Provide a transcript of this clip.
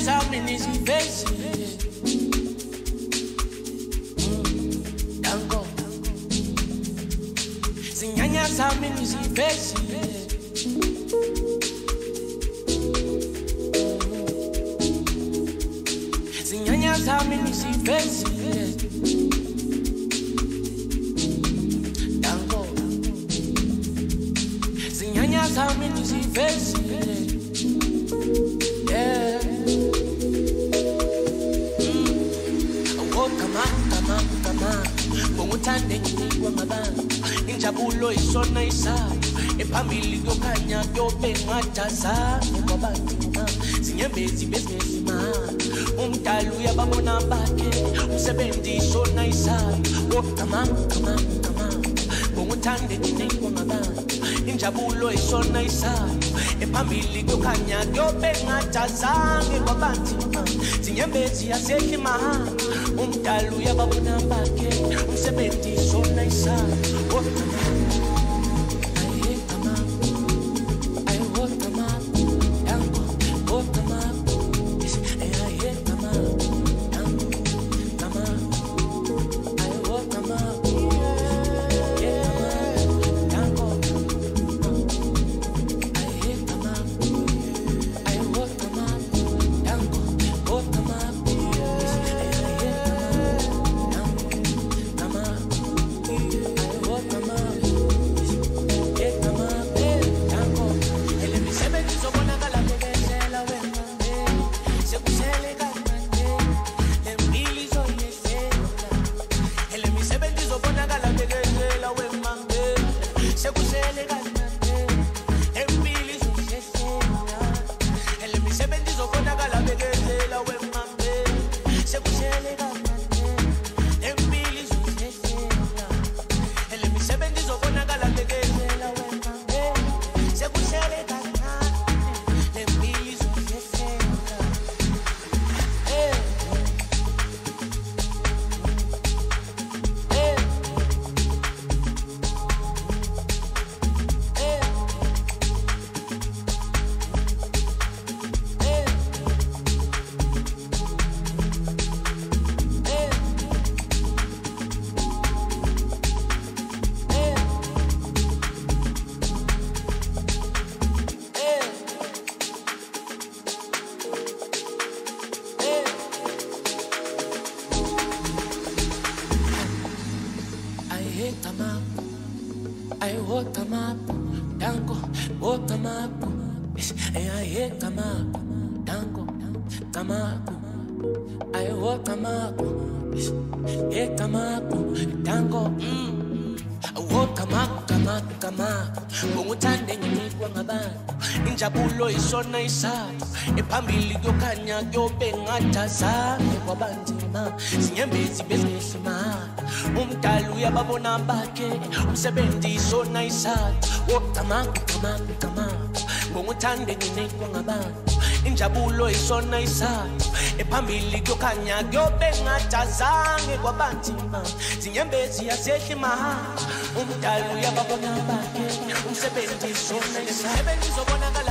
zami nizivezi Dango Zinyanya zami nizivezi Zinyanya zami nizivezi Dango Zinyanya zami nizivezi Yeah. Kama Bonguthande nginikwa ngabantu injabulo isona isayo ephambili yokhanya yobengadazange kwabantu zinyembezi bezima umdala uyababona bakhe umsebenzi isona isayo kama Bonguthande nginikwa ngabantu injabulo isona isayo ephambili yokhanya yobengadazange kwabantu zinyembezi yasehlima umdala uyababona bakhe umsebenzi isona isayo Bonguthande nginikwa ngabantu injabulo isona isayo ephambili yokhanya yobengadazange kwabanzima zinyembezi bezehlima umdala uyababona bakhe umsebenzi isona isayo kama Bonguthande nginikwa ngabantu injabulo isona isayo ephambili yokhanya yobengadazange kwabanzima zinyembezi yasehlima umdala uyababona bakhe umsebenzi isona isayo